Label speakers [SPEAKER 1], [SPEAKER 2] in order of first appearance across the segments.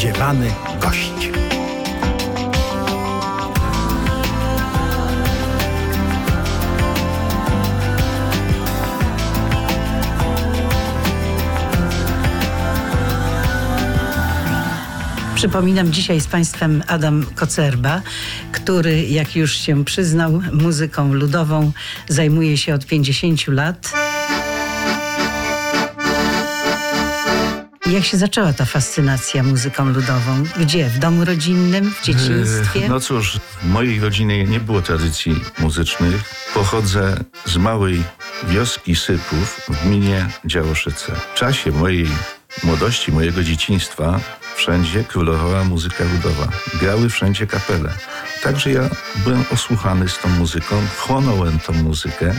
[SPEAKER 1] niespodziewany gość.
[SPEAKER 2] Przypominam, dzisiaj z Państwem Adam Kocerba, który, jak już się przyznał, muzyką ludową zajmuje się od 50 lat. Jak się zaczęła ta fascynacja muzyką ludową? Gdzie? W domu rodzinnym? W dzieciństwie?
[SPEAKER 3] No cóż, w mojej rodzinie nie było tradycji muzycznych. Pochodzę z małej wioski Sypów w gminie Działoszyce. W czasie mojej młodości, mojego dzieciństwa wszędzie królowała muzyka ludowa. Grały wszędzie kapele. Także ja byłem osłuchany z tą muzyką, chłonąłem tą muzykę.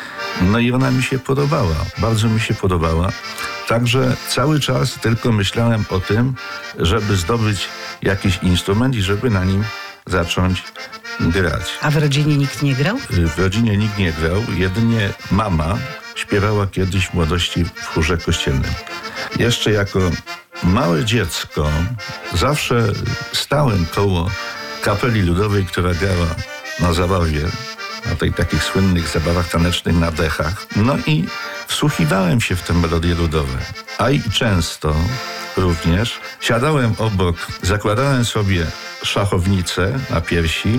[SPEAKER 3] No i ona mi się podobała, bardzo mi się podobała. Także cały czas tylko myślałem o tym, żeby zdobyć jakiś instrument i żeby na nim zacząć grać.
[SPEAKER 2] A w rodzinie nikt nie grał?
[SPEAKER 3] W rodzinie nikt nie grał, jedynie mama śpiewała kiedyś w młodości w chórze kościelnym. Jeszcze jako małe dziecko zawsze stałem koło kapeli ludowej, która grała na zabawie, na tych takich słynnych zabawach tanecznych na dechach. No i wsłuchiwałem się w te melodie ludowe. A i często również siadałem obok, zakładałem sobie szachownicę na piersi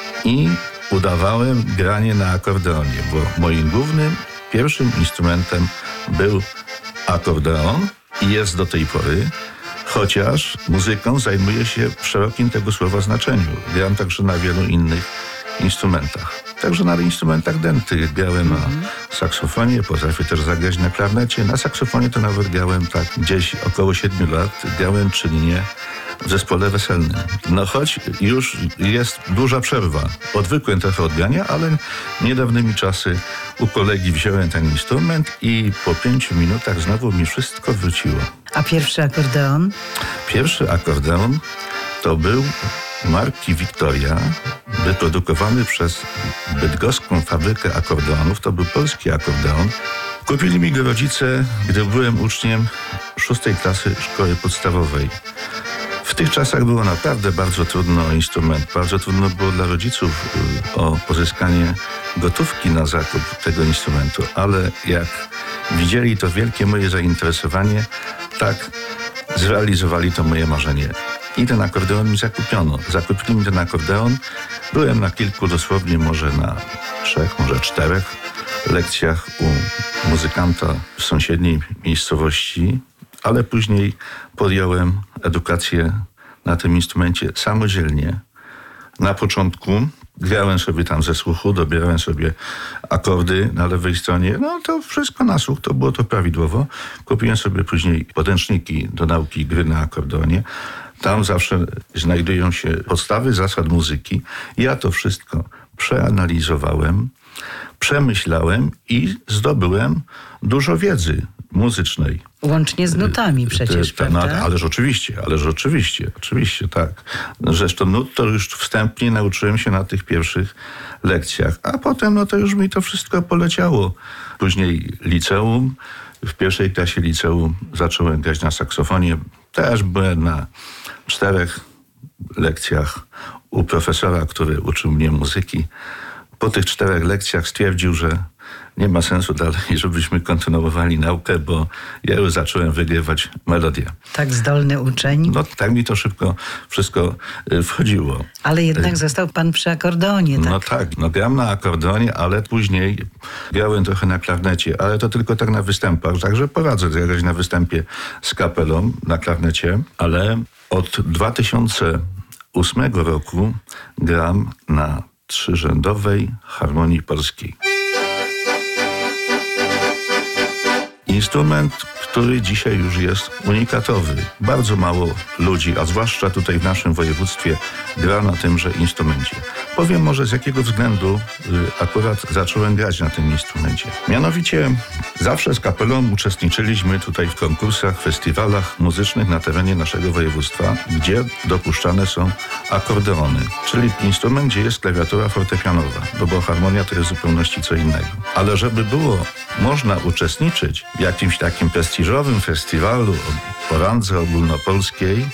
[SPEAKER 3] i udawałem granie na akordeonie, bo moim głównym, pierwszym instrumentem był akordeon i jest do tej pory, chociaż muzyką zajmuję się w szerokim tego słowa znaczeniu. Gram także na wielu innych instrumentach. Także na instrumentach dętych grałem na saksofonie, potrafię też zagrać na klarnecie. Na saksofonie to nawet grałem tak gdzieś około 7 lat. Grałem czynnie w zespole weselnym. No choć już jest duża przerwa. Odwykłem trochę od grania, ale niedawnymi czasy u kolegi wziąłem ten instrument i po 5 minutach znowu mi wszystko wróciło.
[SPEAKER 2] A pierwszy akordeon?
[SPEAKER 3] Pierwszy akordeon to był marki Victoria, wyprodukowany przez bydgoską fabrykę akordeonów. To był polski akordeon. Kupili mi go rodzice, gdy byłem uczniem 6 klasy szkoły podstawowej. W tych czasach było naprawdę bardzo trudno o instrument. Bardzo trudno było dla rodziców o pozyskanie gotówki na zakup tego instrumentu. Ale jak widzieli to wielkie moje zainteresowanie, tak zrealizowali to moje marzenie. I ten akordeon mi zakupiono. Zakupili mi ten akordeon. Byłem na kilku, dosłownie może na 3, może 4 lekcjach u muzykanta w sąsiedniej miejscowości, ale później podjąłem edukację na tym instrumencie samodzielnie. Na początku grałem sobie tam ze słuchu, dobierałem sobie akordy na lewej stronie. No to wszystko na słuch, to było to prawidłowo. Kupiłem sobie później podręczniki do nauki gry na akordeonie. Tam zawsze znajdują się podstawy zasad muzyki. Ja to wszystko przeanalizowałem, przemyślałem i zdobyłem dużo wiedzy muzycznej.
[SPEAKER 2] Łącznie z nutami przecież, prawda?
[SPEAKER 3] Ależ oczywiście, tak. Zresztą nut to już wstępnie nauczyłem się na tych pierwszych lekcjach, a potem no to już mi to wszystko poleciało. Później liceum. W 1. klasie liceum zacząłem grać na saksofonie. Też byłem na 4 lekcjach u profesora, który uczył mnie muzyki. Po tych 4 lekcjach stwierdził, że nie ma sensu dalej, żebyśmy kontynuowali naukę, bo ja już zacząłem wygrywać melodię.
[SPEAKER 2] Tak zdolny uczeń.
[SPEAKER 3] No tak mi to szybko wszystko wchodziło.
[SPEAKER 2] Ale jednak został pan przy akordeonie, tak?
[SPEAKER 3] No tak, no gram na akordeonie, ale później grałem trochę na klarnecie, ale to tylko tak na występach, także poradzę grać na występie z kapelą na klarnecie, ale od 2008 roku gram na 3-rzędowej harmonii polskiej. Instrument, który dzisiaj już jest unikatowy. Bardzo mało ludzi, a zwłaszcza tutaj w naszym województwie, gra na tymże instrumencie. Powiem może z jakiego względu akurat zacząłem grać na tym instrumencie. Mianowicie zawsze z kapelą uczestniczyliśmy tutaj w konkursach, festiwalach muzycznych na terenie naszego województwa, gdzie dopuszczane są akordeony, czyli instrument, gdzie jest klawiatura fortepianowa, bo harmonia to jest w zupełności co innego. Ale żeby było można uczestniczyć w jakimś takim prestiżowym festiwalu o randze ogólnopolskiej,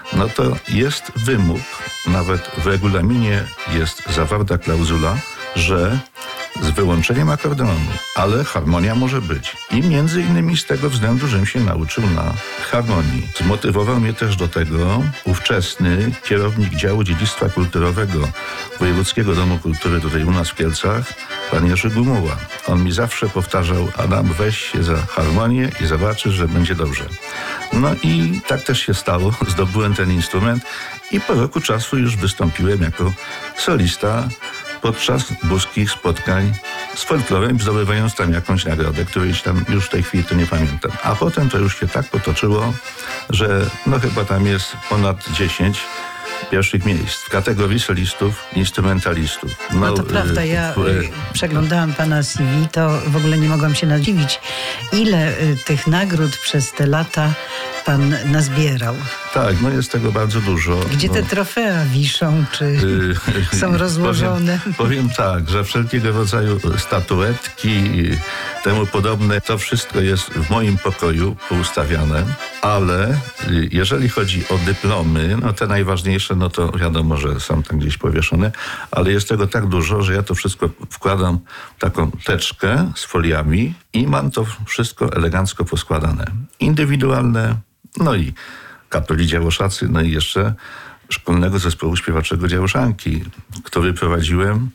[SPEAKER 3] no to jest wymóg, nawet w regulaminie jest zawarta klauzula, że z wyłączeniem akordeonu, ale harmonia może być. I między innymi z tego względu, żem się nauczył na harmonii. Zmotywował mnie też do tego ówczesny kierownik działu dziedzictwa kulturowego Wojewódzkiego Domu Kultury tutaj u nas w Kielcach, pan Jerzy Gumuła. On mi zawsze powtarzał: Adam, weź się za harmonię i zobaczysz, że będzie dobrze. No i tak też się stało. Zdobyłem ten instrument i po roku czasu już wystąpiłem jako solista podczas boskich spotkań z folklorem, zdobywając tam jakąś nagrodę, którejś tam już w tej chwili to nie pamiętam. A potem to już się tak potoczyło, że no chyba tam jest ponad 10 pierwszych miejsc w kategorii solistów, instrumentalistów.
[SPEAKER 2] No to prawda, ja przeglądałam pana CV, to w ogóle nie mogłam się nadziwić, ile tych nagród przez te lata pan nazbierał.
[SPEAKER 3] Tak, no jest tego bardzo dużo.
[SPEAKER 2] Gdzie te trofea wiszą, czy są rozłożone?
[SPEAKER 3] Powiem tak, że wszelkiego rodzaju statuetki i temu podobne, to wszystko jest w moim pokoju poustawiane, ale jeżeli chodzi o dyplomy, no te najważniejsze, no to wiadomo, że są tam gdzieś powieszone, ale jest tego tak dużo, że ja to wszystko wkładam w taką teczkę z foliami i mam to wszystko elegancko poskładane. Indywidualne, no i kapeli Działoszacy, no i jeszcze szkolnego zespołu śpiewaczego Działoszanki, który prowadziłem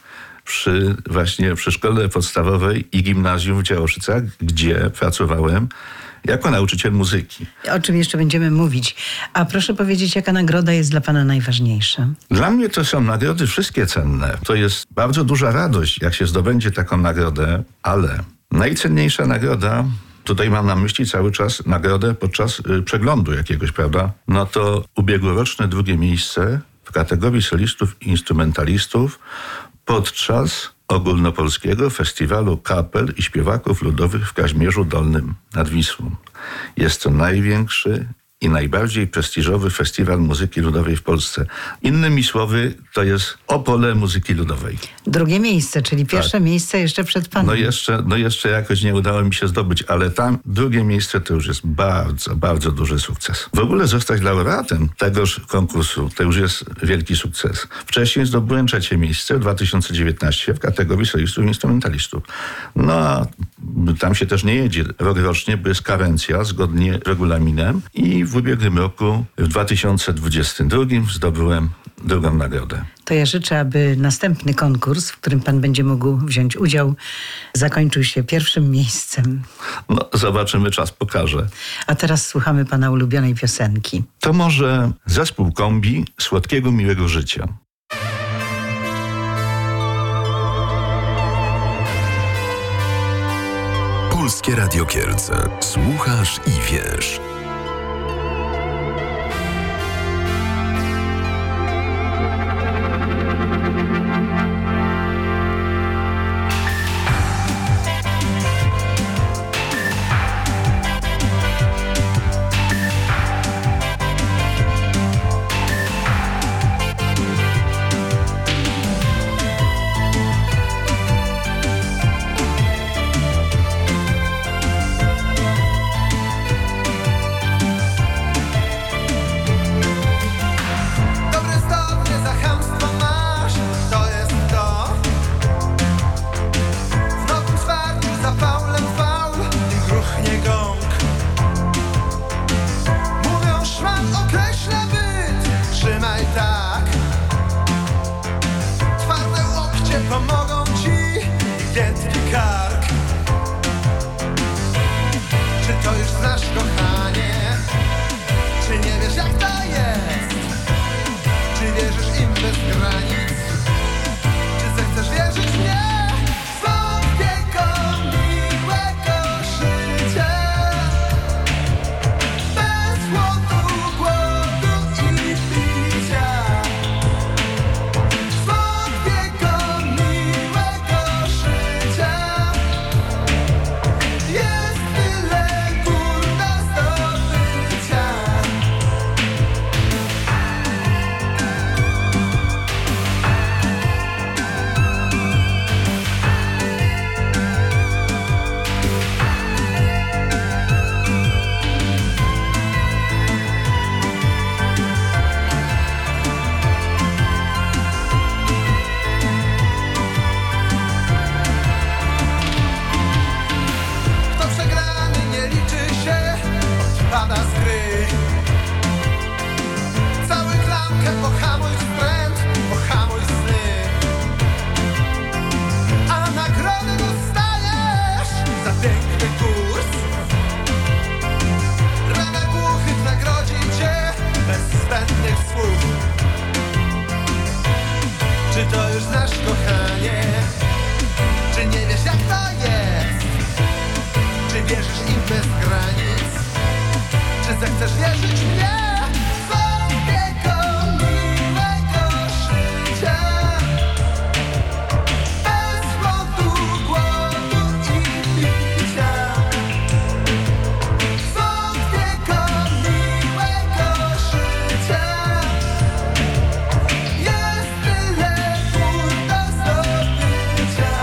[SPEAKER 3] przy szkole podstawowej i gimnazjum w Działoszycach, gdzie pracowałem jako nauczyciel muzyki.
[SPEAKER 2] O czym jeszcze będziemy mówić. A proszę powiedzieć, jaka nagroda jest dla pana najważniejsza?
[SPEAKER 3] Dla mnie to są nagrody wszystkie cenne. To jest bardzo duża radość, jak się zdobędzie taką nagrodę, ale najcenniejsza nagroda, tutaj mam na myśli cały czas nagrodę podczas przeglądu jakiegoś, prawda? No to ubiegłoroczne 2. miejsce w kategorii solistów i instrumentalistów podczas ogólnopolskiego festiwalu kapel i śpiewaków ludowych w Kazimierzu Dolnym nad Wisłą. Jest to największy i najbardziej prestiżowy festiwal muzyki ludowej w Polsce. Innymi słowy, to jest Opole muzyki ludowej.
[SPEAKER 2] 2. miejsce, czyli pierwsze miejsce jeszcze przed panem.
[SPEAKER 3] No jeszcze jakoś nie udało mi się zdobyć, ale tam 2. miejsce to już jest bardzo, bardzo duży sukces. W ogóle zostać laureatem tegoż konkursu to już jest wielki sukces. Wcześniej zdobyłem 3. miejsce w 2019 w kategorii solistów i instrumentalistów. No a tam się też nie jedzie rok rocznie, bo jest karencja zgodnie z regulaminem i w ubiegłym roku, w 2022 zdobyłem 2. nagrodę.
[SPEAKER 2] To ja życzę, aby następny konkurs, w którym pan będzie mógł wziąć udział, zakończył się 1. miejscem.
[SPEAKER 3] No, zobaczymy, czas pokaże.
[SPEAKER 2] A teraz słuchamy pana ulubionej piosenki.
[SPEAKER 3] To może zespół Kombi Słodkiego Miłego Życia.
[SPEAKER 1] Polskie Radio Kielce. Słuchasz i wiesz.
[SPEAKER 4] wierzysz im bez granic? Czy zechcesz wierzyć mnie? Słodkiego, miłego życia, bez głodu, głodu i picia. Słodkiego, miłego życia, jest tyle gór do zdobycia.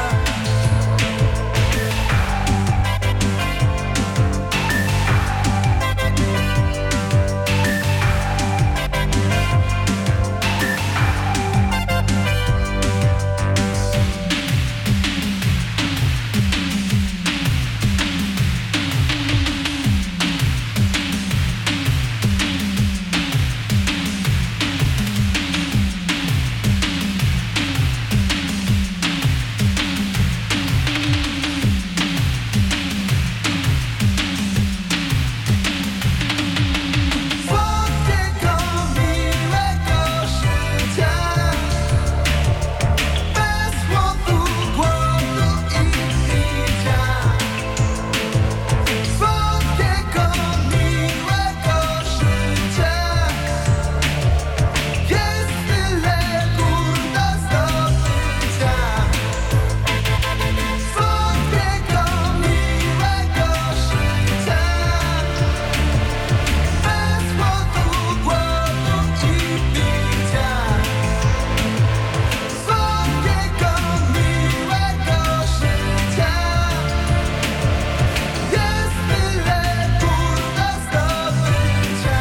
[SPEAKER 4] Słodkiego, miłego życia, bez głodu, głodu i picia. Słodkiego, miłego życia, jest tyle gór do zdobycia. Słodkiego, miłego życia, bez głodu, głodu i picia. Słodkiego, miłego życia, jest tyle gór do zdobycia.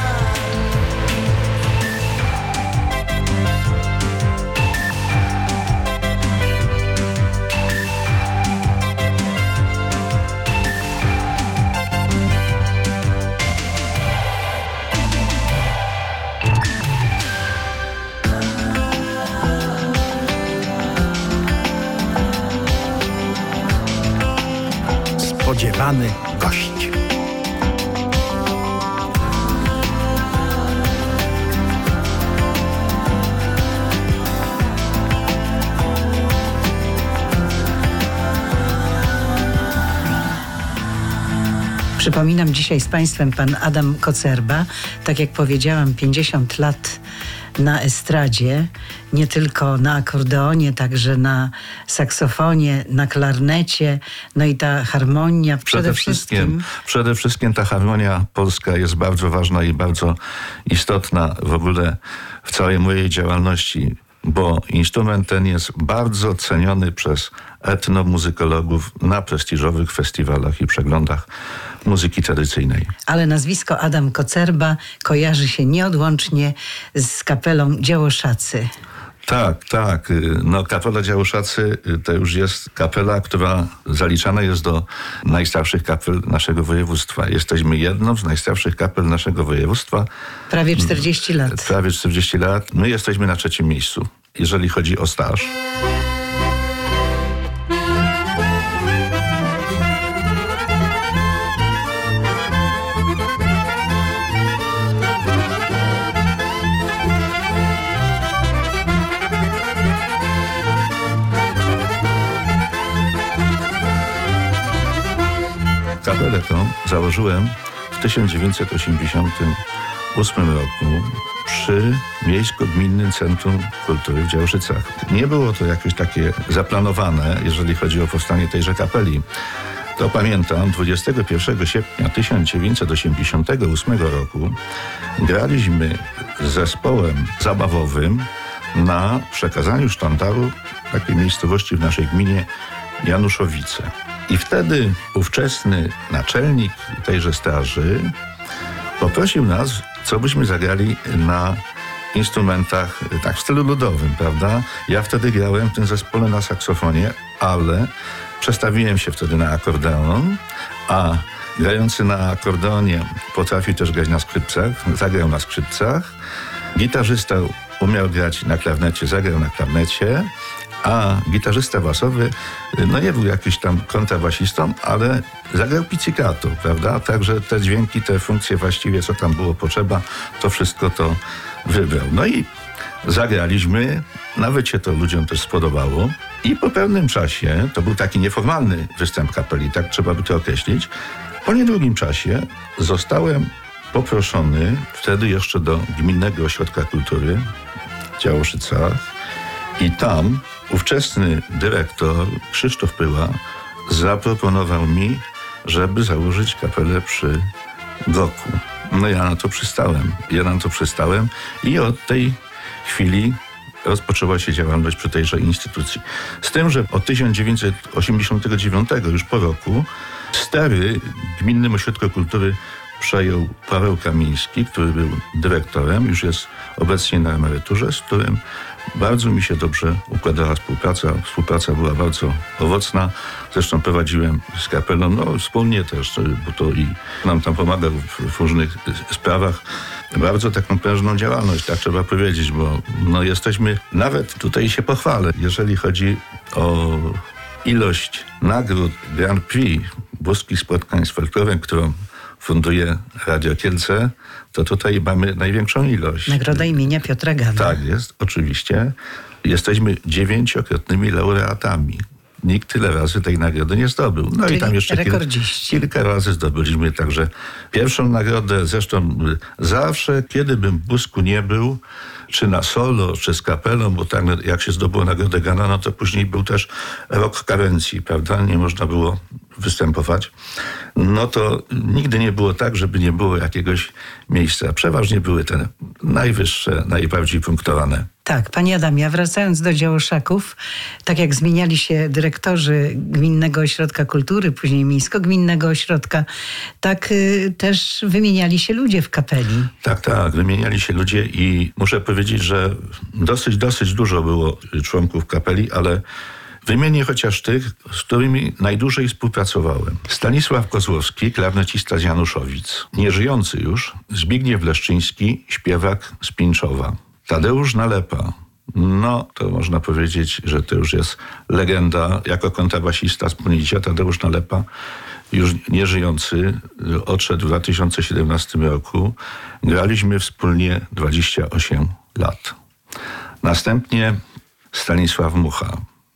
[SPEAKER 5] Spodziewany gość.
[SPEAKER 2] Przypominam dzisiaj z Państwem pan Adam Kocerba. Tak jak powiedziałam, 50 lat na estradzie, nie tylko na akordeonie, także na saksofonie, na klarnecie, no i ta harmonia
[SPEAKER 3] Przede wszystkim ta harmonia polska jest bardzo ważna i bardzo istotna w ogóle w całej mojej działalności, bo instrument ten jest bardzo ceniony przez etnomuzykologów na prestiżowych festiwalach i przeglądach muzyki tradycyjnej.
[SPEAKER 2] Ale nazwisko Adam Kocerba kojarzy się nieodłącznie z kapelą Działoszacy.
[SPEAKER 3] Tak. No, kapela Działoszacy to już jest kapela, która zaliczana jest do najstarszych kapel naszego województwa. Jesteśmy jedną z najstarszych kapel naszego województwa.
[SPEAKER 2] Prawie 40 lat.
[SPEAKER 3] Prawie 40 lat. My jesteśmy na 3. miejscu, jeżeli chodzi o staż. Kapelę tą założyłem w 1988 roku przy Miejsko-Gminnym Centrum Kultury w Działoszycach. Nie było to jakieś takie zaplanowane, jeżeli chodzi o powstanie tejże kapeli. To pamiętam, 21 sierpnia 1988 roku graliśmy z zespołem zabawowym na przekazaniu sztandaru takiej miejscowości w naszej gminie Januszowice. I wtedy ówczesny naczelnik tejże straży poprosił nas, co byśmy zagrali na instrumentach, tak w stylu ludowym, prawda? Ja wtedy grałem w tym zespole na saksofonie, ale przestawiłem się wtedy na akordeon, a grający na akordeonie potrafił też grać na skrzypcach, zagrał na skrzypcach. Gitarzysta umiał grać na klarnecie, zagrał na klarnecie, a gitarzysta basowy, no nie był jakiś tam kontrabasistą, ale zagrał pizzicato, prawda? Także te dźwięki, te funkcje właściwie, co tam było potrzeba, to wszystko to wybrał. No i zagraliśmy, nawet się to ludziom też spodobało. I po pewnym czasie, to był taki nieformalny występ kapeli, tak trzeba by to określić, Po niedługim czasie zostałem poproszony wtedy jeszcze do Gminnego Ośrodka Kultury w Działoszycach i tam ówczesny dyrektor Krzysztof Pyła zaproponował mi, żeby założyć kapelę przy Goku. No ja na to przystałem i od tej chwili rozpoczęła się działalność przy tejże instytucji. Z tym, że od 1989, już po roku, stery Gminnym Ośrodku Kultury przejął Paweł Kamiński, który był dyrektorem, już jest obecnie na emeryturze, z którym bardzo mi się dobrze układała współpraca. Współpraca była bardzo owocna. Zresztą prowadziłem z kapelą, wspólnie też, bo to i nam tam pomagał w różnych sprawach. Bardzo taką prężną działalność, tak trzeba powiedzieć, bo jesteśmy, nawet tutaj się pochwalę, jeżeli chodzi o ilość nagród Grand Prix Boskich Spotkań z Folklorem, którą funduje Radio Kielce, to tutaj mamy największą ilość.
[SPEAKER 2] Nagroda imienia Piotra Gana.
[SPEAKER 3] Tak jest, oczywiście. Jesteśmy 9-krotnymi laureatami. Nikt tyle razy tej nagrody nie zdobył.
[SPEAKER 2] Czyli
[SPEAKER 3] i tam jeszcze kilka razy zdobyliśmy także pierwszą nagrodę. Zresztą zawsze, kiedy bym w Busku nie był, czy na solo, czy z kapelą, bo tak jak się zdobyło nagrodę Gana, to później był też rok karencji, prawda? Nie można było występować. To nigdy nie było tak, żeby nie było jakiegoś miejsca. Przeważnie były te najwyższe, najbardziej punktowane.
[SPEAKER 2] Tak, panie Adamie, a wracając do Działoszaków, tak jak zmieniali się dyrektorzy Gminnego Ośrodka Kultury, później Miejsko-Gminnego Ośrodka, tak też wymieniali się ludzie w kapeli.
[SPEAKER 3] Tak, wymieniali się ludzie i muszę powiedzieć, że dosyć dużo było członków kapeli, ale wymienię chociaż tych, z którymi najdłużej współpracowałem. Stanisław Kozłowski, klarnecista z Januszowic. Nieżyjący już Zbigniew Leszczyński, śpiewak z Pińczowa. Tadeusz Nalepa. To można powiedzieć, że to już jest legenda. Jako kontrabasista z Ponicia Tadeusz Nalepa, już nieżyjący, odszedł w 2017 roku. Graliśmy wspólnie 28 lat. Następnie Stanisław Mucha.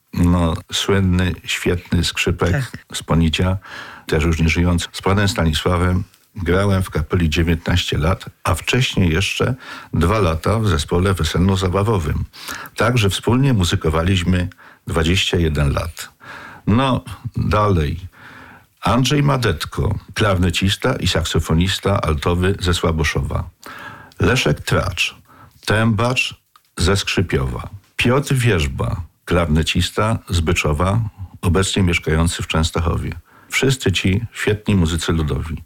[SPEAKER 3] Słynny, świetny skrzypek z Ponicia, też już nieżyjący. Z panem Stanisławem grałem w kapeli 19 lat, a wcześniej jeszcze 2 lata w zespole weselno-zabawowym. Także wspólnie muzykowaliśmy 21 lat. Dalej. Andrzej Madetko, klarnecista i saksofonista altowy ze Słaboszowa. Leszek Tracz, tębacz ze Skrzypiowa. Piotr Wierzba, klarnecista z Byczowa, obecnie mieszkający w Częstochowie. Wszyscy ci świetni muzycy ludowi.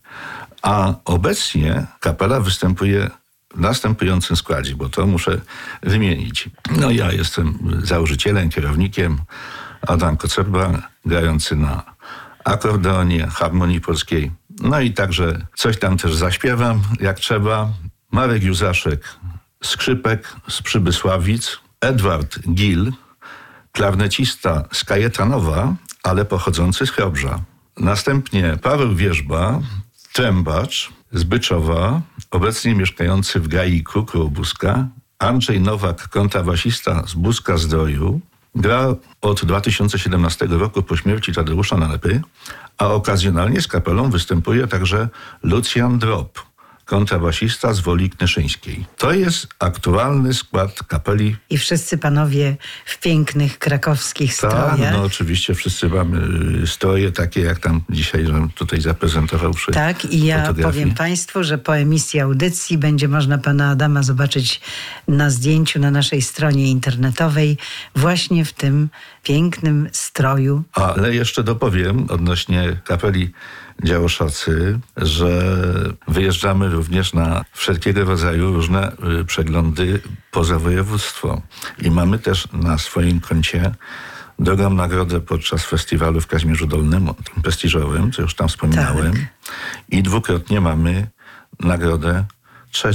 [SPEAKER 3] A obecnie kapela występuje w następującym składzie, bo to muszę wymienić. Ja jestem założycielem, kierownikiem, Adam Kocerba, grający na akordeonie, harmonii polskiej. I także coś tam też zaśpiewam, jak trzeba. Marek Józaszek, skrzypek z Przybysławic. Edward Gil, klarnecista z Kajetanowa, ale pochodzący z Chrobrza. Następnie Paweł Wierzba, trębacz z Byczowa, obecnie mieszkający w Gaiku koło Buska. Andrzej Nowak, kontrabasista z Buska Zdroju. Gra od 2017 roku po śmierci Tadeusza Nalepy, a okazjonalnie z kapelą występuje także Lucjan Drop, kontrabasista z Woli Knyszyńskiej. To jest aktualny skład kapeli.
[SPEAKER 2] I wszyscy panowie w pięknych krakowskich strojach.
[SPEAKER 3] Oczywiście wszyscy mamy stroje takie, jak tam dzisiaj tutaj zaprezentował przy
[SPEAKER 2] i ja
[SPEAKER 3] fotografii.
[SPEAKER 2] powiem państwu, że po emisji audycji będzie można pana Adama zobaczyć na zdjęciu na naszej stronie internetowej właśnie w tym pięknym stroju.
[SPEAKER 3] Ale jeszcze dopowiem odnośnie kapeli Działoszacy, że wyjeżdżamy również na wszelkiego rodzaju różne przeglądy poza województwo. I mamy też na swoim koncie drugą nagrodę podczas festiwalu w Kazimierzu Dolnym, tym prestiżowym, co już tam wspominałem.
[SPEAKER 2] Tak.
[SPEAKER 3] I dwukrotnie mamy nagrodę 3.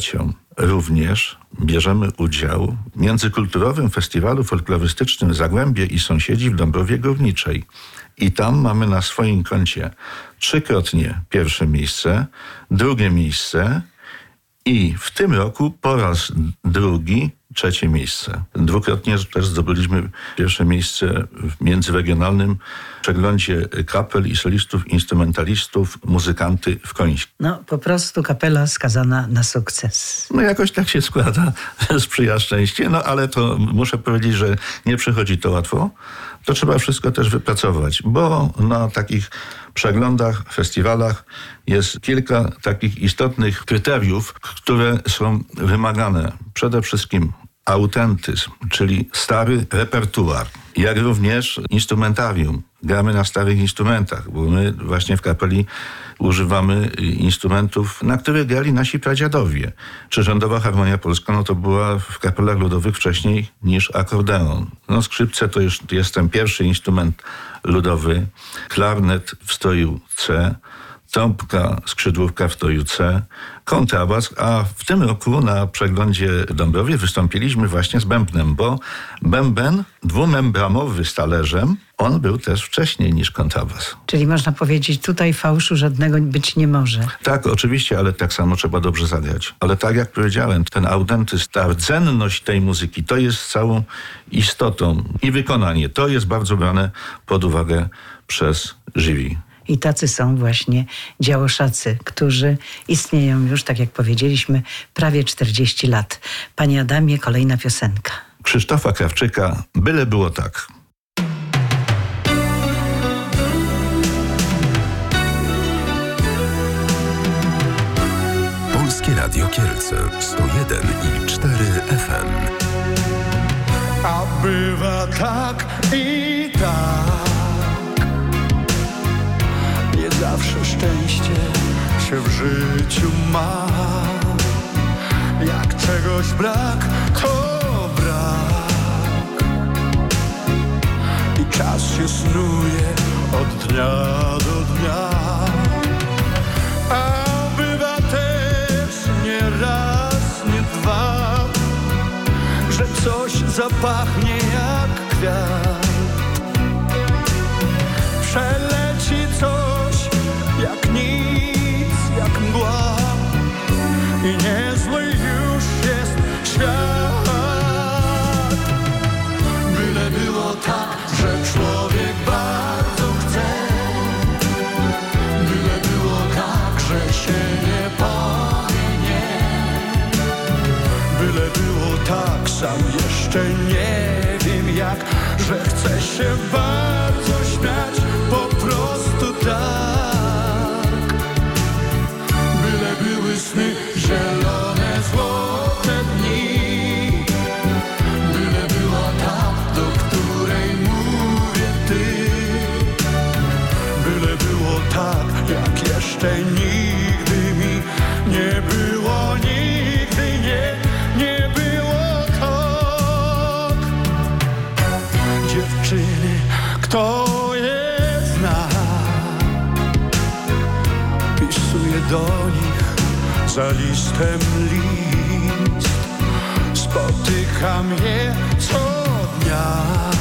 [SPEAKER 3] Również bierzemy udział w międzykulturowym festiwalu folklorystycznym Zagłębie i Sąsiedzi w Dąbrowie Górniczej. I tam mamy na swoim koncie 3-krotnie 1. miejsce, 2. miejsce i w tym roku po raz 2. trzecie miejsce. Dwukrotnie też zdobyliśmy pierwsze miejsce w międzyregionalnym przeglądzie kapel i solistów, instrumentalistów, muzykanty w Końskim.
[SPEAKER 2] No, po prostu kapela skazana na sukces.
[SPEAKER 3] No jakoś tak się składa, sprzyja szczęście, no ale to muszę powiedzieć, że nie przychodzi to łatwo. To trzeba wszystko też wypracować, bo na takich przeglądach, festiwalach jest kilka takich istotnych kryteriów, które są wymagane. Przede wszystkim autentyzm, czyli stary repertuar, jak również instrumentarium. Gramy na starych instrumentach, bo my właśnie w kapeli używamy instrumentów, na których grali nasi pradziadowie. Czy Rządowa Harmonia Polska, no to była w kapelach ludowych wcześniej niż akordeon. No skrzypce to już jest ten pierwszy instrument ludowy, klarnet w stroju C, trąbka, skrzydłówka w stroju C, kontrabas, a w tym roku na przeglądzie w Dąbrowie wystąpiliśmy właśnie z bębnem, bo bęben dwumembramowy z talerzem, on był też wcześniej niż kontrabas.
[SPEAKER 2] Czyli można powiedzieć, tutaj fałszu żadnego być nie może.
[SPEAKER 3] Tak, oczywiście, ale tak samo trzeba dobrze zagrać. Ale tak jak powiedziałem, ten autentyzm, ta rdzenność tej muzyki, to jest całą istotą i wykonanie. To jest bardzo brane pod uwagę przez jury.
[SPEAKER 2] I tacy są właśnie działoszacy, którzy istnieją już, tak jak powiedzieliśmy, prawie 40 lat. Panie Adamie, kolejna piosenka.
[SPEAKER 3] Krzysztofa Krawczyka, byle było tak.
[SPEAKER 1] Polskie Radio Kielce 101,4 FM.
[SPEAKER 4] A bywa tak i tak. Nie zawsze szczęście się w życiu ma. Jak czegoś brak, to brak. I czas się snuje od dnia do dnia. A bywa też nie raz, nie dwa, że coś zapachnie jak kwiat. Przeleci coś jak nic, jak mgła. I niezły już jest świat. Byle było tak, że człowiek bardzo chce. Byle było tak, że się nie powie nie. Byle było tak, sam jeszcze nie wiem jak, że chce się bardzo śmiać, po prostu tak. Byle były sny zielone, złote dni. Byle była ta, do której mówię ty. Byle było tak, jak jeszcze nigdy mi nie było, nigdy nie było tak. Dziewczyny, kto je zna, pisuję do nich za listem list. Spotykam je co dnia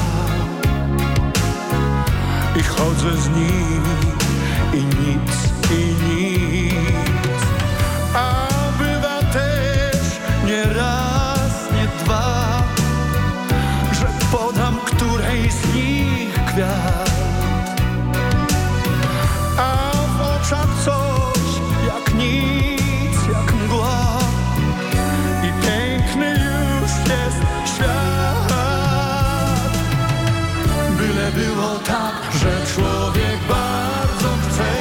[SPEAKER 4] i chodzę z nimi i nic, i nic. A bywa też nie raz, nie dwa, że podam której z nich kwiat. A w oczach coś jak nic, jak mgła. I piękny już jest świat. Byle było tak, że człowiek bardzo chce.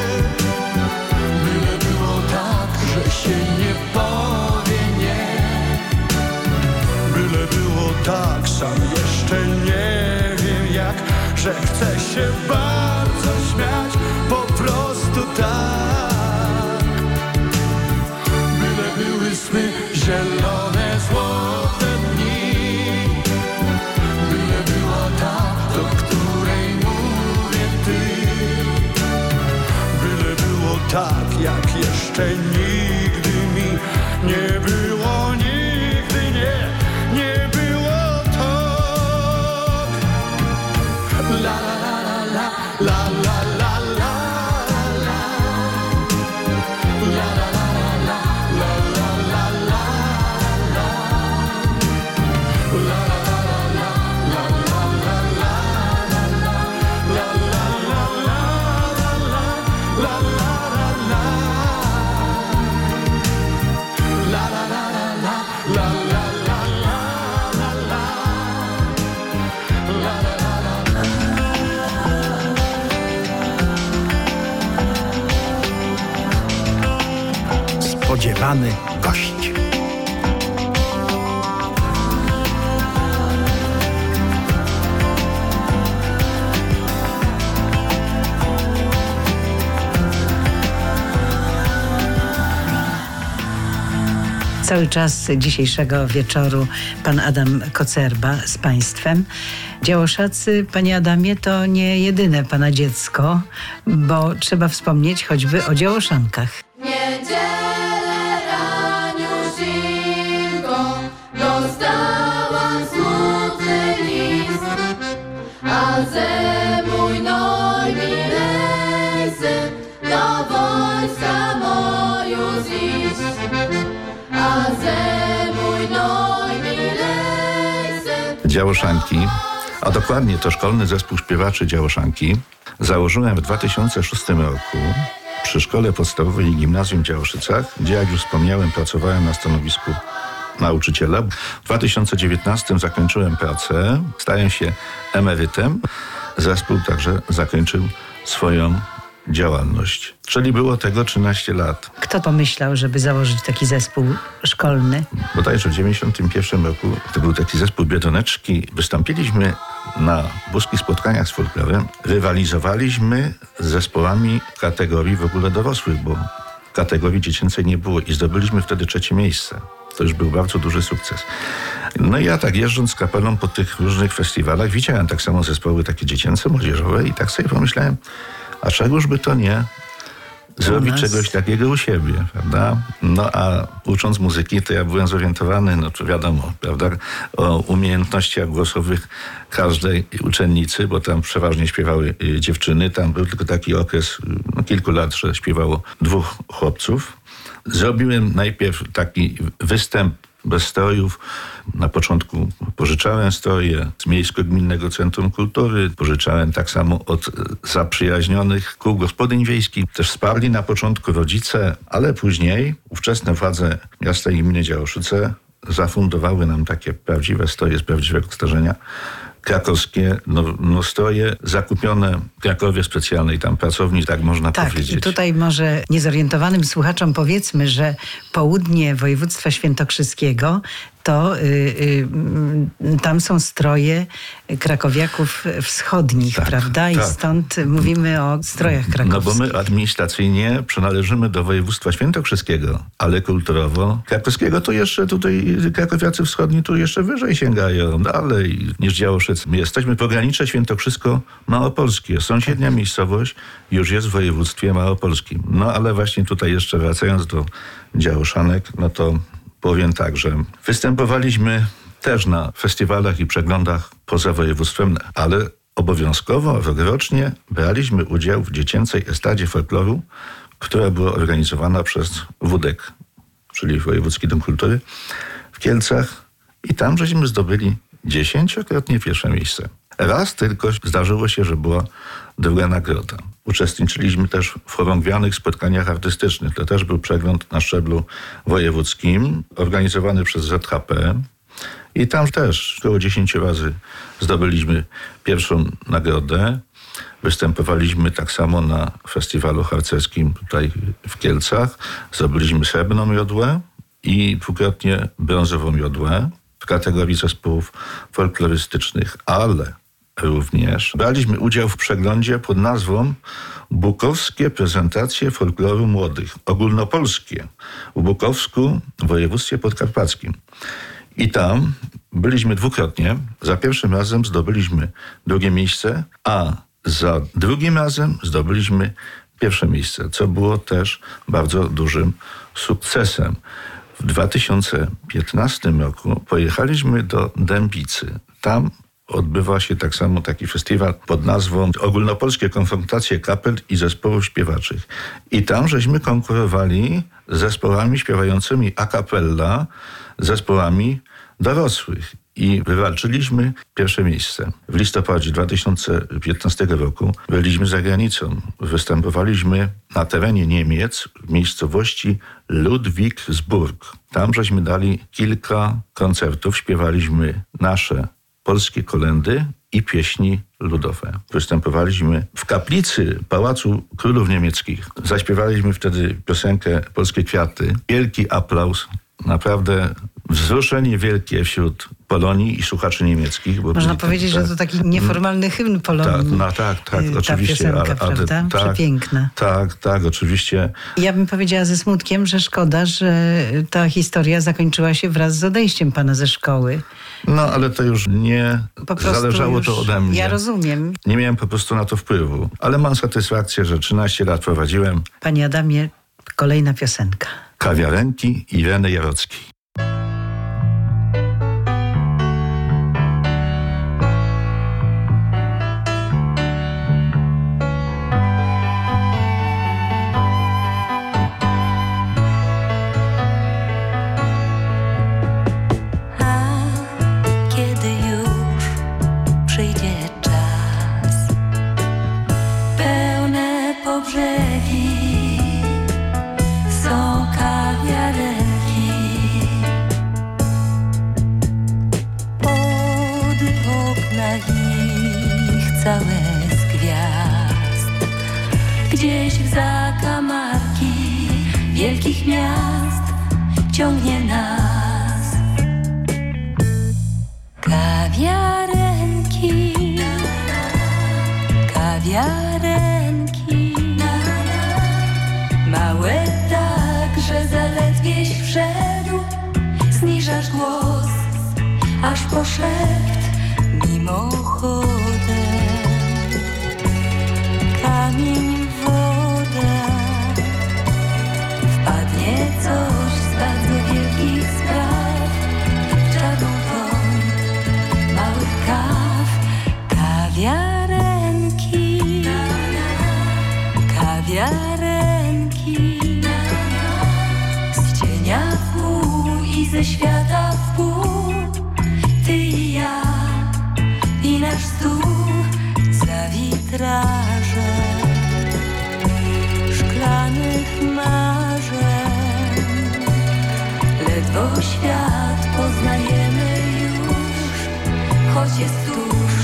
[SPEAKER 4] Byle było tak, że się nie powie nie. Byle było tak, sam jeszcze nie wiem jak, że chce się bardzo śmiać, po prostu tak. Byle były sny zielone, złote dni. Byle była ta, do której mówię ty. Byle było tak, jak jeszcze nigdy mi nie było, nigdy nie było tak. La la la la la la la la. La la la la la la la la la.
[SPEAKER 5] Spodziewany gość.
[SPEAKER 2] Cały czas dzisiejszego wieczoru pan Adam Kocerba z państwem. Działoszacy, panie Adamie, to nie jedyne pana dziecko, bo trzeba wspomnieć choćby o Działoszankach.
[SPEAKER 6] Niedzielę raniuszinką dostałam smutny list, a ze mój najmilejszy do wojska moju zjść, a ze mój najmilejszy.
[SPEAKER 3] Działoszanki, a dokładnie to Szkolny Zespół Śpiewaczy Działoszanki, założyłem w 2006 roku przy Szkole Podstawowej i Gimnazjum w Działoszycach, gdzie, jak już wspomniałem, pracowałem na stanowisku nauczyciela. W 2019 zakończyłem pracę, stałem się emerytem. Zespół także zakończył swoją działalność. Czyli było tego 13 lat.
[SPEAKER 2] Kto pomyślał, żeby założyć taki zespół szkolny?
[SPEAKER 3] Bodajże w 1991 roku to był taki zespół Biedroneczki. Wystąpiliśmy na boskich spotkaniach z folklorem. Rywalizowaliśmy z zespołami kategorii w ogóle dorosłych, bo kategorii dziecięcej nie było i zdobyliśmy wtedy 3. miejsce. To już był bardzo duży sukces. No i ja tak jeżdżąc z kapelą po tych różnych festiwalach widziałem tak samo zespoły takie dziecięce, młodzieżowe i tak sobie pomyślałem, a czegoż by to nie zrobić czegoś takiego u siebie, prawda? No a ucząc muzyki, to ja byłem zorientowany, no to wiadomo, prawda, o umiejętnościach głosowych każdej uczennicy, bo tam przeważnie śpiewały dziewczyny. Tam był tylko taki okres kilku lat, że śpiewało 2 chłopców. Zrobiłem najpierw taki występ bez strojów. Na początku pożyczałem stroje z Miejsko-Gminnego Centrum Kultury. Pożyczałem tak samo od zaprzyjaźnionych kół gospodyń wiejskich. Też wsparli na początku rodzice, ale później ówczesne władze miasta i gminy Działoszyce zafundowały nam takie prawdziwe stroje z prawdziwego zdarzenia. Krakowskie stroje zakupione w Krakowie specjalnej tam pracowni, tak można powiedzieć.
[SPEAKER 2] Tak, i tutaj może niezorientowanym słuchaczom powiedzmy, że południe województwa świętokrzyskiego to tam są stroje krakowiaków wschodnich, tak, prawda? I stąd mówimy o strojach krakowskich.
[SPEAKER 3] No bo my administracyjnie przynależymy do województwa świętokrzyskiego, ale kulturowo krakowskiego to jeszcze tutaj krakowiacy wschodni tu jeszcze wyżej sięgają, dalej niż Działoszyce. My jesteśmy pogranicze świętokrzysko-małopolskie. Sąsiednia miejscowość już jest w województwie małopolskim. No ale właśnie tutaj jeszcze wracając do Działoszanek, no to powiem tak, że występowaliśmy też na festiwalach i przeglądach poza województwem, ale obowiązkowo rokrocznie braliśmy udział w dziecięcej estradzie folkloru, która była organizowana przez WDEK, czyli Wojewódzki Dom Kultury w Kielcach i tam żeśmy zdobyli 10-krotnie pierwsze miejsce. Raz tylko zdarzyło się, że była 2. nagroda. Uczestniczyliśmy też w chorągwianych spotkaniach artystycznych. To też był przegląd na szczeblu wojewódzkim, organizowany przez ZHP. I tam też około 10 razy zdobyliśmy pierwszą nagrodę. Występowaliśmy tak samo na festiwalu harcerskim tutaj w Kielcach. Zdobyliśmy srebrną miodłę i 2-krotnie brązową miodłę w kategorii zespołów folklorystycznych, ale również braliśmy udział w przeglądzie pod nazwą Bukowskie prezentacje folkloru młodych, ogólnopolskie w Bukowsku w województwie podkarpackim. I tam byliśmy 2-krotnie. Za pierwszym razem zdobyliśmy 2. miejsce, a za 2. razem zdobyliśmy 1. miejsce, co było też bardzo dużym sukcesem. W 2015 roku pojechaliśmy do Dębicy. Tam odbywa się tak samo taki festiwal pod nazwą Ogólnopolskie konfrontacje kapel i zespołów śpiewaczych. I tam żeśmy konkurowali z zespołami śpiewającymi a cappella, zespołami dorosłych. i wywalczyliśmy pierwsze miejsce. W listopadzie 2015 roku byliśmy za granicą. Występowaliśmy na terenie Niemiec w miejscowości Ludwigsburg. Tam żeśmy dali kilka koncertów, śpiewaliśmy nasze polskie kolędy i pieśni ludowe. Występowaliśmy w kaplicy Pałacu Królów Niemieckich. Zaśpiewaliśmy wtedy piosenkę Polskie Kwiaty. Wielki aplauz, naprawdę wzruszenie wielkie wśród Polonii i słuchaczy niemieckich. Bo
[SPEAKER 2] można powiedzieć, że to taki nieformalny hymn Polonii.
[SPEAKER 3] Tak,
[SPEAKER 2] Ta
[SPEAKER 3] oczywiście.
[SPEAKER 2] piosenka, prawda? Przepiękna.
[SPEAKER 3] Tak, oczywiście.
[SPEAKER 2] Ja bym powiedziała ze smutkiem, że szkoda, że ta historia zakończyła się wraz z odejściem pana ze szkoły.
[SPEAKER 3] No, ale to już nie zależało to ode mnie.
[SPEAKER 2] Ja rozumiem.
[SPEAKER 3] Nie miałem po prostu na to wpływu. Ale mam satysfakcję, że 13 lat prowadziłem.
[SPEAKER 2] Panie Adamie, kolejna piosenka.
[SPEAKER 3] Kawiarenki Ireny Jarockiej.
[SPEAKER 7] Całe z gwiazd, gdzieś w zakamarki wielkich miast ciągnie nas kawiarenki, kawiarenki, małe tak, że zaledwieś wszedł, zniżasz głos, aż po szept mimochodem. Kamień w wodę, wpadnie coś z bardzo wielkich spraw, czarną tą małych kaw, kawiarenki, kawiarenki, z cienia w pół i ze świata w pół, ty i ja i nasz stół za witrażem szklanych marzeń. Ledwo świat poznajemy już, choć jest tuż.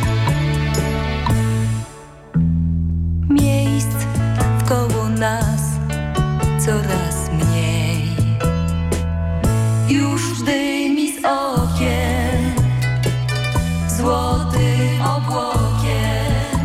[SPEAKER 7] Miejsc wkoło nas coraz mniej, już dymi z okien złotym obłokiem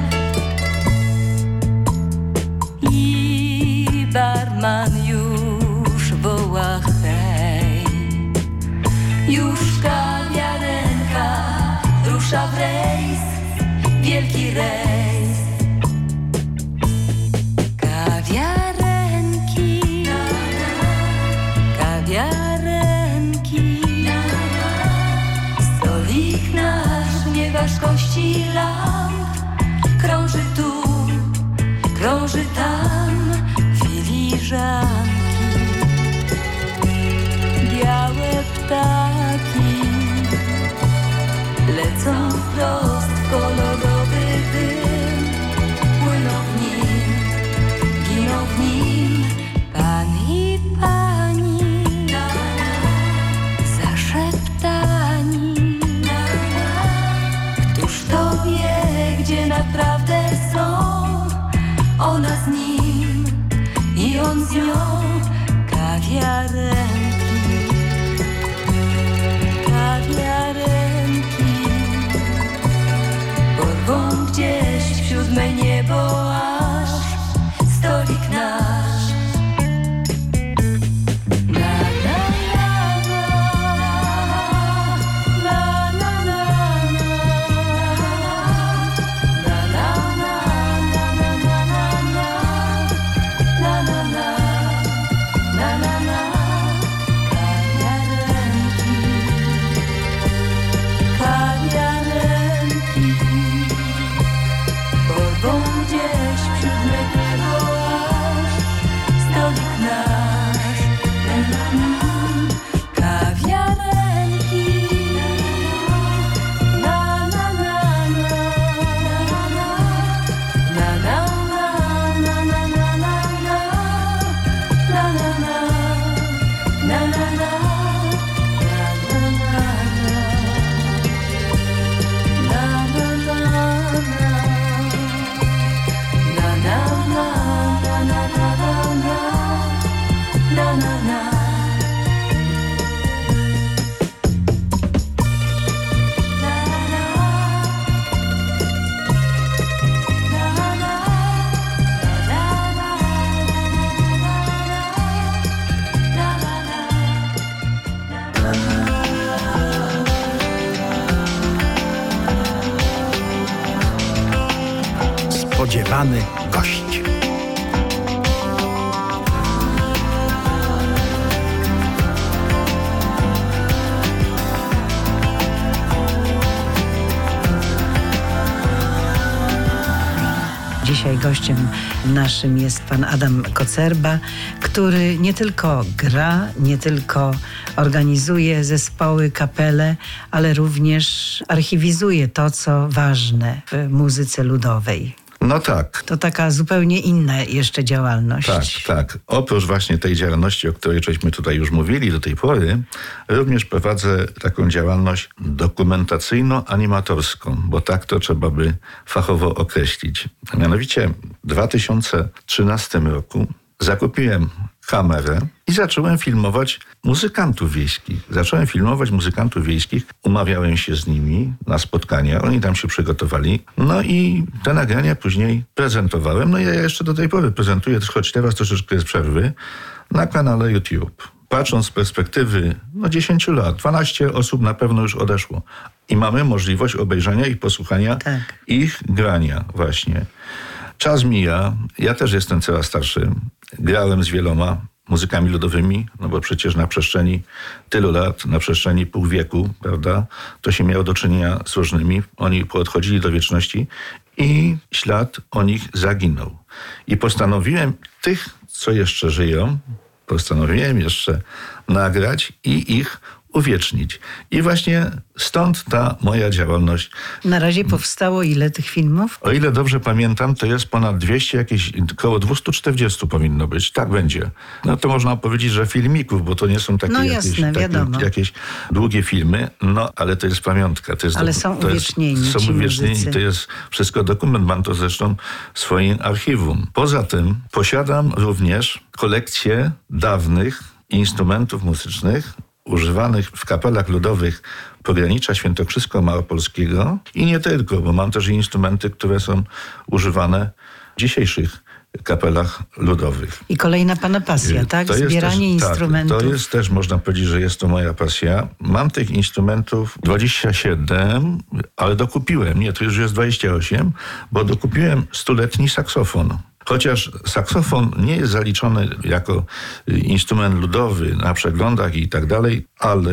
[SPEAKER 7] i barman już woła hej. Już kawiarenka rusza w rejs, wielki rejs. Kawiarenki, kawiarenki, stolik nasz nie ważkości lamp, krąży tu, krąży tam, filiżanki. Białe ptaki lecą wprost w kolorowy dym, płyną w nim, giną w nim pan i pani, zaszeptani. Któż to wie, gdzie naprawdę są? Ona z nim i on z nią. Kawiarenki, kawiarenki porwą gdzieś w siódme niebo, aż stolik nasz. Na, na, na, na, na, na,
[SPEAKER 5] spodziewany gość.
[SPEAKER 2] Dzisiaj gościem naszym jest pan Adam Kocerba, który nie tylko gra, nie tylko organizuje zespoły, kapele, ale również archiwizuje to, co ważne w muzyce ludowej.
[SPEAKER 3] No tak.
[SPEAKER 2] To taka zupełnie inna jeszcze działalność.
[SPEAKER 3] Tak. Oprócz właśnie tej działalności, o której żeśmy tutaj już mówili do tej pory, również prowadzę taką działalność dokumentacyjno-animatorską, bo tak to trzeba by fachowo określić. Mianowicie w 2013 roku zakupiłem kamerę i zacząłem filmować muzykantów wiejskich. Umawiałem się z nimi na spotkania, oni tam się przygotowali. No i te nagrania później prezentowałem. No i ja jeszcze do tej pory prezentuję, choć teraz troszeczkę jest przerwy, na kanale YouTube. Patrząc z perspektywy 10 lat, 12 osób na pewno już odeszło. I mamy możliwość obejrzenia i posłuchania ich grania właśnie. Czas mija, ja też jestem coraz starszy. Grałem z wieloma muzykami ludowymi, no bo przecież na przestrzeni tylu lat, na przestrzeni pół wieku, prawda, to się miało do czynienia z różnymi. Oni poodchodzili do wieczności i ślad o nich zaginął. I postanowiłem tych, co jeszcze żyją, nagrać i ich uwiecznić. I właśnie stąd ta moja działalność.
[SPEAKER 2] Na razie powstało ile tych filmów?
[SPEAKER 3] O ile dobrze pamiętam, to jest ponad 200, jakieś około 240 powinno być. Tak będzie. No to można powiedzieć, że filmików, bo to nie są takie, jakieś długie filmy, ale to jest pamiątka. To jest
[SPEAKER 2] ale są uwiecznieni.
[SPEAKER 3] To jest wszystko dokument. Mam to zresztą w swoim archiwum. Poza tym posiadam również kolekcję dawnych instrumentów muzycznych używanych w kapelach ludowych pogranicza świętokrzysko-małopolskiego i nie tylko, bo mam też instrumenty, które są używane w dzisiejszych kapelach ludowych.
[SPEAKER 2] I kolejna pana pasja, tak? Zbieranie instrumentów.
[SPEAKER 3] Tak, to jest też, można powiedzieć, że jest to moja pasja. Mam tych instrumentów 27, ale dokupiłem, to już jest 28, bo dokupiłem 100-letni saksofon. Chociaż saksofon nie jest zaliczony jako instrument ludowy na przeglądach i tak dalej, ale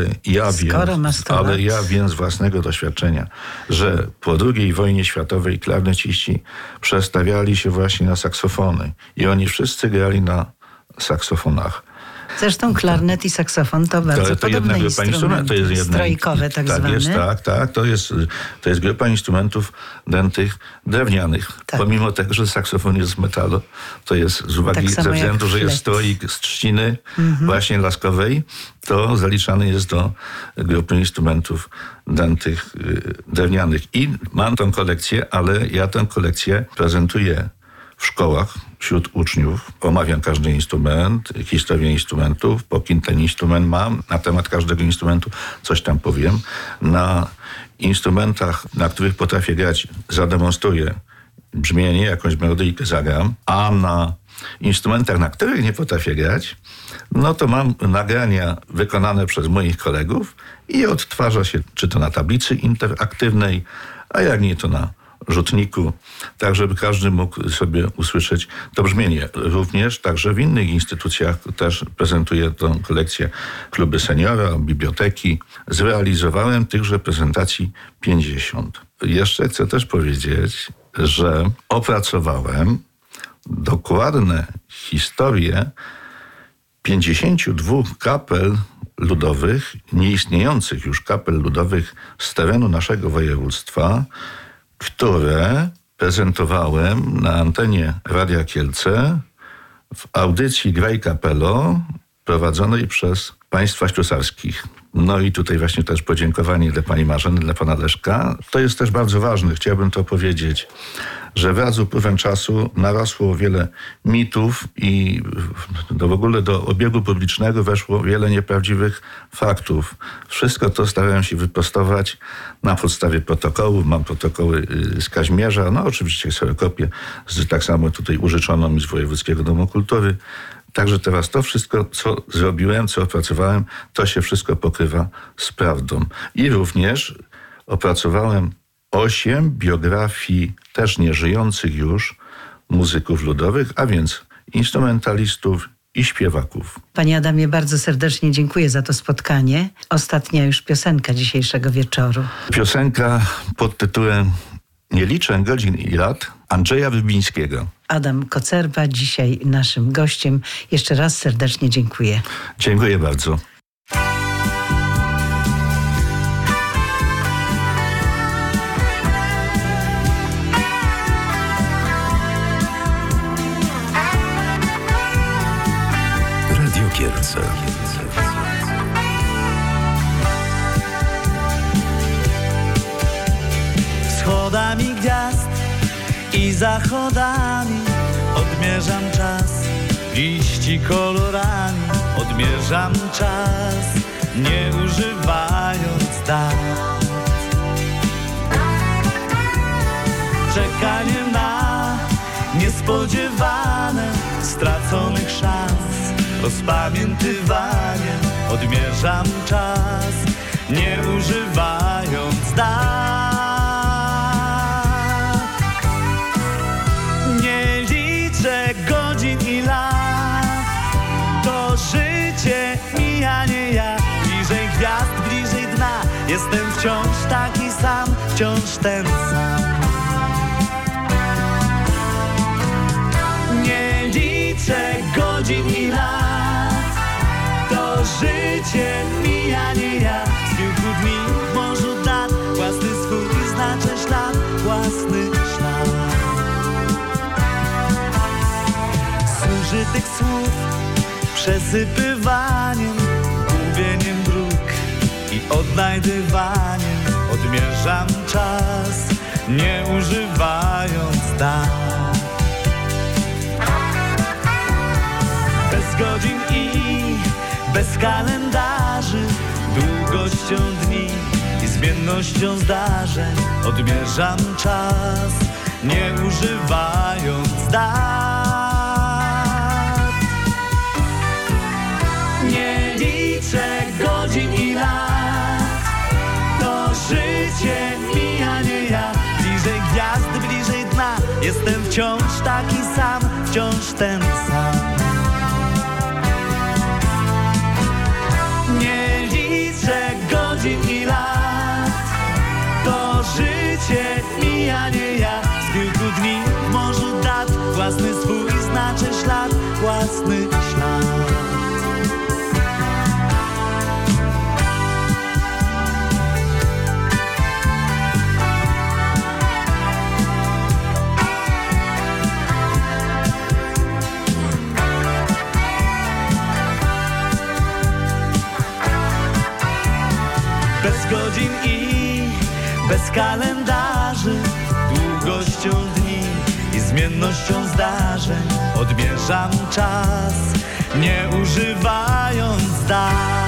[SPEAKER 3] ja wiem z własnego doświadczenia, że po II wojnie światowej klarneciści przestawiali się właśnie na saksofony i oni wszyscy grali na saksofonach.
[SPEAKER 2] Zresztą klarnet i saksofon to bardzo podobne instrumenty, strojkowe tak zwane.
[SPEAKER 3] To jest grupa instrumentów dętych, drewnianych. Tak. Pomimo tego, że saksofon jest z metalu, to jest z uwagi ze względu, że jest stroik z trzciny właśnie laskowej, to zaliczany jest do grupy instrumentów dętych, drewnianych. I mam tą kolekcję, ale ja tę kolekcję prezentuję w szkołach, wśród uczniów. Omawiam każdy instrument, historię instrumentów, po kim ten instrument mam. Na temat każdego instrumentu coś tam powiem. Na instrumentach, na których potrafię grać, zademonstruję brzmienie, jakąś melodyjkę zagram, a na instrumentach, na których nie potrafię grać, to mam nagrania wykonane przez moich kolegów i odtwarza się, czy to na tablicy interaktywnej, a jak nie, to na rzutniku, tak żeby każdy mógł sobie usłyszeć to brzmienie. Również także w innych instytucjach też prezentuję tę kolekcję. Kluby seniora, biblioteki. Zrealizowałem tychże prezentacji 50. Jeszcze chcę też powiedzieć, że opracowałem dokładne historie 52 kapel ludowych, nieistniejących już kapel ludowych z terenu naszego województwa, które prezentowałem na antenie Radia Kielce w audycji Graj Kapelo prowadzonej przez państwa ślusarskich. No i tutaj właśnie też podziękowanie dla pani Marzeny, dla pana Leszka. To jest też bardzo ważne, chciałbym to powiedzieć, że wraz z upływem czasu narosło wiele mitów i w ogóle do obiegu publicznego weszło wiele nieprawdziwych faktów. Wszystko to starałem się wyprostować na podstawie protokołów. Mam protokoły z Kaźmierza, oczywiście kserokopię, tak samo tutaj użyczono mi z Wojewódzkiego Domu Kultury. Także teraz to wszystko, co zrobiłem, co opracowałem, to się wszystko pokrywa z prawdą. I również opracowałem 8 biografii też nieżyjących już muzyków ludowych, a więc instrumentalistów i śpiewaków.
[SPEAKER 2] Panie Adamie, bardzo serdecznie dziękuję za to spotkanie. Ostatnia już piosenka dzisiejszego wieczoru.
[SPEAKER 3] Piosenka pod tytułem Nie liczę godzin i lat Andrzeja Wybińskiego.
[SPEAKER 2] Adam Kocerba dzisiaj naszym gościem. Jeszcze raz serdecznie dziękuję.
[SPEAKER 3] Dziękuję bardzo.
[SPEAKER 1] Radio Kielce.
[SPEAKER 4] Wschodami gwiazd i zachodami odmierzam czas, liści kolorami odmierzam czas, nie używając dat. Czekanie na niespodziewane straconych szans, rozpamiętywaniem odmierzam czas, nie używając dat. Nie liczę godzin i lat, to życie mija, nie ja. Bliżej gwiazd, bliżej dna, jestem wciąż taki sam, wciąż ten sam. Nie liczę godzin i lat, to życie mija, nie ja. Z kilku dni w morzu dat, własny swój znaczę ślad, własny ślad. Zużytych słów przesypywaniem, gubieniem dróg i odnajdywaniem odmierzam czas, nie używając dat. Bez godzin i bez kalendarzy, długością dni i zmiennością zdarzeń odmierzam czas, nie używając dat. Nie liczę godzin i lat, to życie mija, nie ja. Bliżej gwiazd, bliżej dna, jestem wciąż taki sam, wciąż ten sam. Nie liczę godzin i lat, to życie mija, nie ja. Z kilku dni w morzu dat, własny swój znaczy ślad, własny ślad. Bez godzin i bez kalendarzy, długością dni i zmiennością zdarzeń odmierzam czas, nie używając dat.